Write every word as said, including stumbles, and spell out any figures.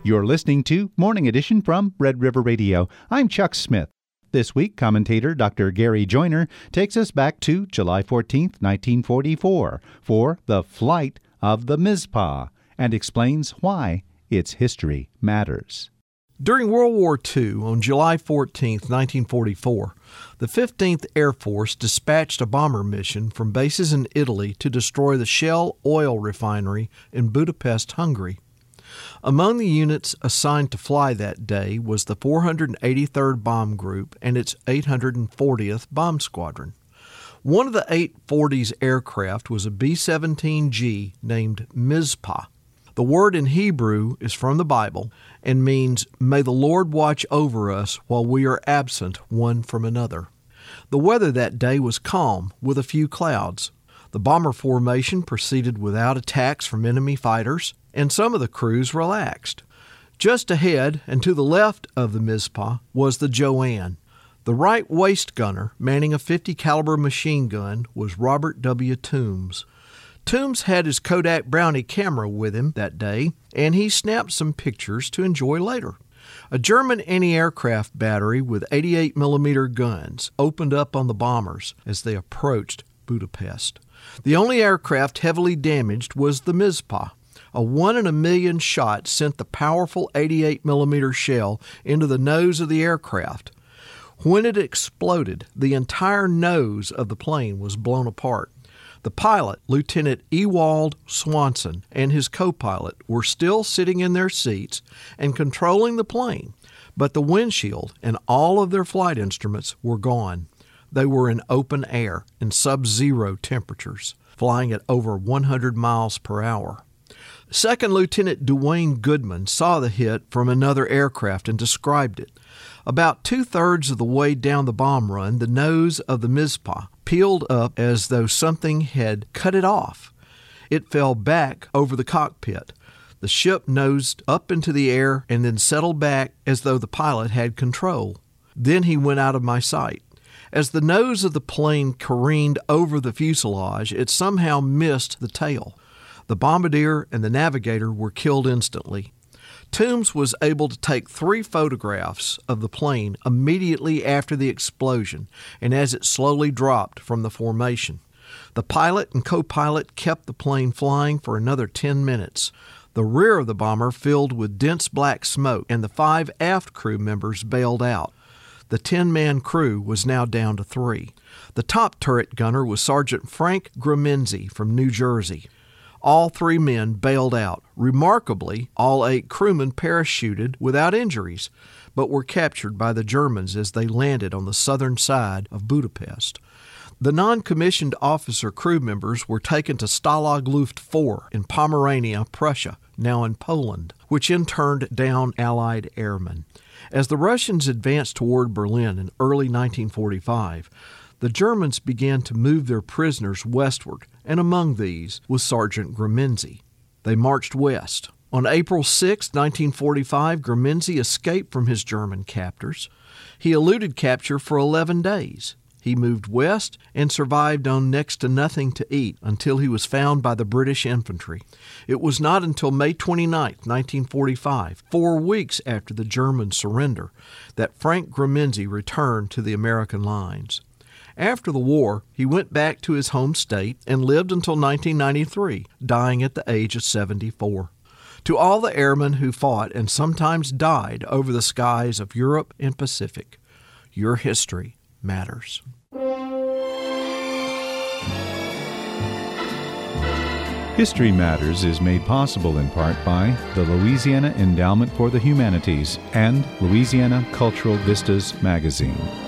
You're listening to Morning Edition from Red River Radio. I'm Chuck Smith. This week, commentator Doctor Gary Joyner takes us back to July fourteenth, nineteen forty-four, for the flight of the Mizpah, and explains why its history matters. During World War Two, on July fourteenth, nineteen forty-four, the fifteenth Air Force dispatched a bomber mission from bases in Italy to destroy the Shell oil refinery in Budapest, Hungary. Among the units assigned to fly that day was the four hundred eighty-third Bomb Group and its eight hundred fortieth Bomb Squadron. One of the eight forties aircraft was a B seventeen G named Mizpah. The word in Hebrew is from the Bible and means, "May the Lord watch over us while we are absent one from another." The weather that day was calm with a few clouds. The bomber formation proceeded without attacks from enemy fighters, and some of the crews relaxed. Just ahead and to the left of the Mizpah was the Joanne. The right waist gunner manning a fifty caliber machine gun was Robert W. Toombs. Toombs had his Kodak Brownie camera with him that day, and he snapped some pictures to enjoy later. A German anti-aircraft battery with eighty-eight millimeter guns opened up on the bombers as they approached Budapest. The only aircraft heavily damaged was the Mizpah. A one in a million shot sent the powerful eighty-eight millimeter shell into the nose of the aircraft. When it exploded, the entire nose of the plane was blown apart. The pilot, Lieutenant Ewald Swanson, and his co-pilot were still sitting in their seats and controlling the plane, but the windshield and all of their flight instruments were gone. They were in open air in sub-zero temperatures, flying at over one hundred miles per hour. Second Lieutenant Dwayne Goodman saw the hit from another aircraft and described it. About two-thirds of the way down the bomb run, the nose of the Mizpah peeled up as though something had cut it off. It fell back over the cockpit. The ship nosed up into the air and then settled back as though the pilot had control. Then he went out of my sight. As the nose of the plane careened over the fuselage, it somehow missed the tail. The bombardier and the navigator were killed instantly. Toombs was able to take three photographs of the plane immediately after the explosion and as it slowly dropped from the formation. The pilot and co-pilot kept the plane flying for another ten minutes. The rear of the bomber filled with dense black smoke, and the five aft crew members bailed out. The ten-man crew was now down to three. The top turret gunner was Sergeant Frank Gramenzi from New Jersey. All three men bailed out. Remarkably, all eight crewmen parachuted without injuries, but were captured by the Germans as they landed on the southern side of Budapest. The non-commissioned officer crew members were taken to Stalag Luft four in Pomerania, Prussia, now in Poland, which in turned down Allied airmen. As the Russians advanced toward Berlin in early nineteen forty-five, the Germans began to move their prisoners westward, and among these was Sergeant Gramenzi. They marched west. On April sixth, nineteen forty-five, Gramenzi escaped from his German captors. He eluded capture for eleven days. He moved west and survived on next to nothing to eat until he was found by the British infantry. It was not until May twenty-ninth, nineteen forty-five, four weeks after the German surrender, that Frank Gramenzi returned to the American lines. After the war, he went back to his home state and lived until nineteen ninety-three, dying at the age of seventy-four. To all the airmen who fought and sometimes died over the skies of Europe and Pacific, your history matters. History Matters is made possible in part by the Louisiana Endowment for the Humanities and Louisiana Cultural Vistas magazine.